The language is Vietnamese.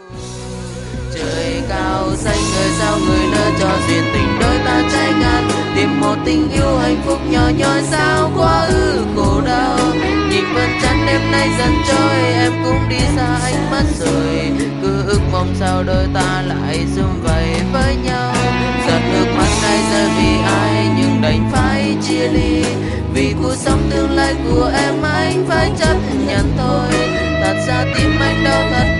Trời cao xanh người sao người nỡ cho duyên tình đôi ta trái ngang, tìm một tình yêu hạnh phúc nhỏ nhoi sao quá ư khổ đau. Nhìn vầng trăng đêm nay dần trôi em cũng đi xa anh mất rồi, cứ ước mong sao đôi ta lại sum vầy với nhau. Giọt nước mắt này rơi vì ai nhưng đành phải chia ly, vì cuộc sống tương lai của em anh phải chấp nhận thôi. Thật ra tim anh đau thật